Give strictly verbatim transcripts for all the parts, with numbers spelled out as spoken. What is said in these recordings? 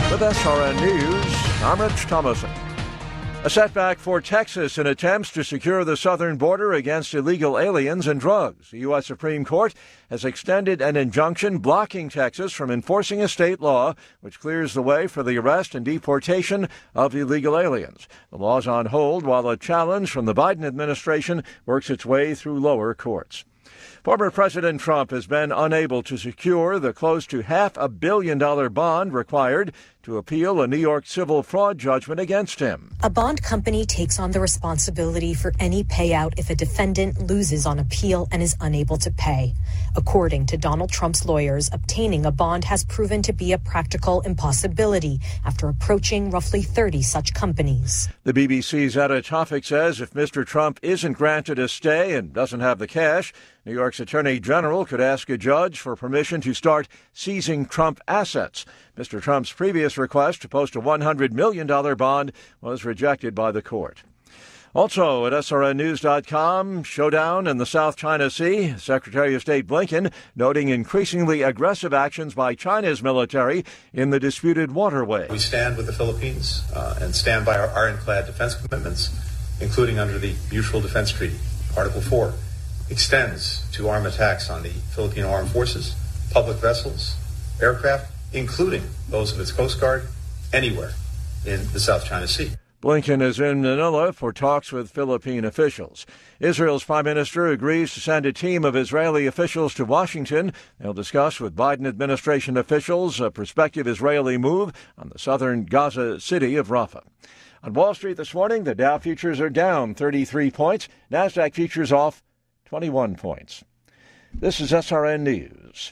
With S R N News, I'm Rich Thomason. A setback for Texas in attempts to secure the southern border against illegal aliens and drugs. The U S Supreme Court has extended an injunction blocking Texas from enforcing a state law which clears the way for the arrest and deportation of illegal aliens. The law's on hold while a challenge from the Biden administration works its way through lower courts. Former President Trump has been unable to secure the close to half a billion dollar bond required to appeal a New York civil fraud judgment against him. A bond company takes on the responsibility for any payout if a defendant loses on appeal and is unable to pay. According to Donald Trump's lawyers, obtaining a bond has proven to be a practical impossibility after approaching roughly thirty such companies. The B B C's Etta Tofik says if Mister Trump isn't granted a stay and doesn't have the cash, New York's Attorney General could ask a judge for permission to start seizing Trump assets. Mister Trump's previous request to post a one hundred million dollars bond was rejected by the court. Also at S R N news dot com, showdown in the South China Sea. Secretary of State Blinken noting increasingly aggressive actions by China's military in the disputed waterway. We stand with the Philippines uh, and stand by our ironclad defense commitments, including under the Mutual Defense Treaty. Article four extends to arm attacks on the Filipino Armed Forces, public vessels, aircraft, including those of its Coast Guard, anywhere in the South China Sea. Blinken is in Manila for talks with Philippine officials. Israel's prime minister agrees to send a team of Israeli officials to Washington. They'll discuss with Biden administration officials a prospective Israeli move on the southern Gaza city of Rafah. On Wall Street this morning, the Dow futures are down thirty-three points. NASDAQ futures off twenty-one points. This is S R N News.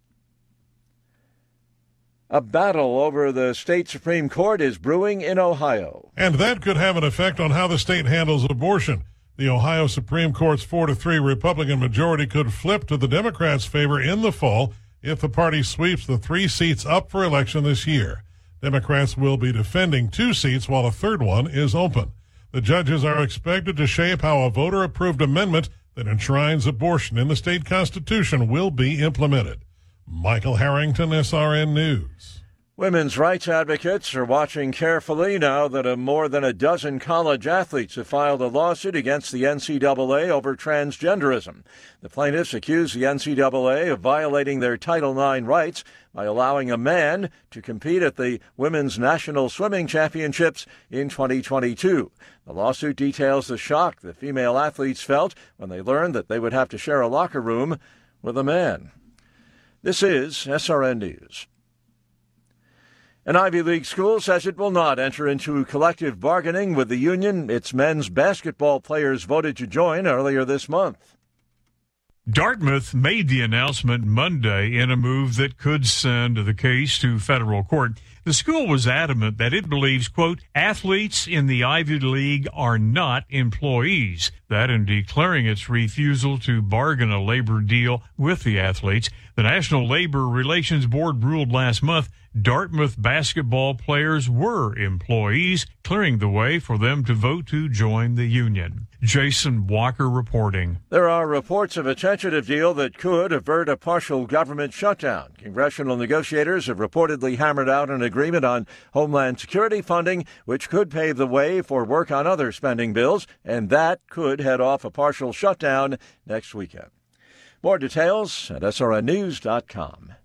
A battle over the state Supreme Court is brewing in Ohio. And that could have an effect on how the state handles abortion. The Ohio Supreme Court's four to three Republican majority could flip to the Democrats' favor in the fall if the party sweeps the three seats up for election this year. Democrats will be defending two seats while a third one is open. The judges are expected to shape how a voter-approved amendment that enshrines abortion in the state constitution will be implemented. Michael Harrington, S R N News. Women's rights advocates are watching carefully now that a more than a dozen college athletes have filed a lawsuit against the N C double A over transgenderism. The plaintiffs accuse the N C double A of violating their Title nine rights by allowing a man to compete at the Women's National Swimming Championships in twenty twenty-two. The lawsuit details the shock the female athletes felt when they learned that they would have to share a locker room with a man. This is S R N News. An Ivy League school says it will not enter into collective bargaining with the union its men's basketball players voted to join earlier this month. Dartmouth made the announcement Monday in a move that could send the case to federal court. The school was adamant that it believes, quote, athletes in the Ivy League are not employees. That in declaring its refusal to bargain a labor deal with the athletes. The National Labor Relations Board ruled last month Dartmouth basketball players were employees, clearing the way for them to vote to join the union. Jason Walker reporting. There are reports of a tentative deal that could avert a partial government shutdown. Congressional negotiators have reportedly hammered out an agreement on Homeland Security funding, which could pave the way for work on other spending bills, and that could head off a partial shutdown next weekend. More details at S R N news dot com.